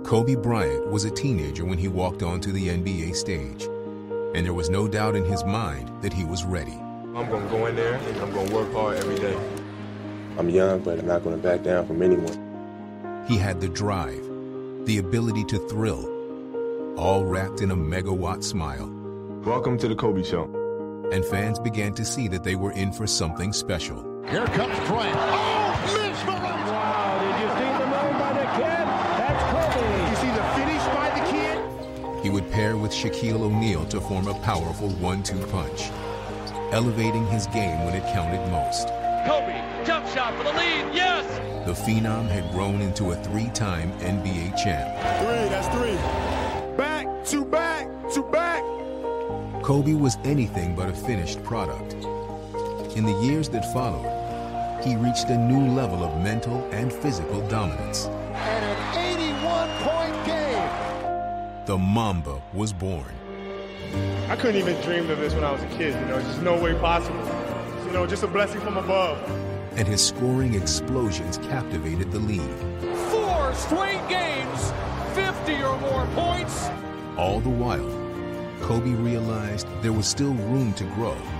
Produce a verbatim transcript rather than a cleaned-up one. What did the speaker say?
Kobe Bryant was a teenager when he walked onto the N B A stage, and there was no doubt in his mind that he was ready. I'm going to go in there and I'm going to work hard every day. I'm young, but I'm not going to back down from anyone. He had the drive, the ability to thrill, all wrapped in a megawatt smile. Welcome to the Kobe Show. And fans began to see that they were in for something special. Here comes Bryant. Oh, mesmerizing! Wow, did you see the move by the kid? That's Kobe. You see the finish by the kid? He would pair with Shaquille O'Neal to form a powerful one two punch, elevating his game when it counted most. Kobe, jump shot for the lead, yes! The Phenom had grown into a three-time N B A champ. Three, that's three. Back, to back, to back. Kobe was anything but a finished product. In the years that followed, he reached a new level of mental and physical dominance. And an eighty-one point game. The Mamba was born. I couldn't even dream of this when I was a kid, you know, just no way possible. You know, just a blessing from above. And his scoring explosions captivated the league. Four straight games, fifty or more points. All the while, Kobe realized there was still room to grow.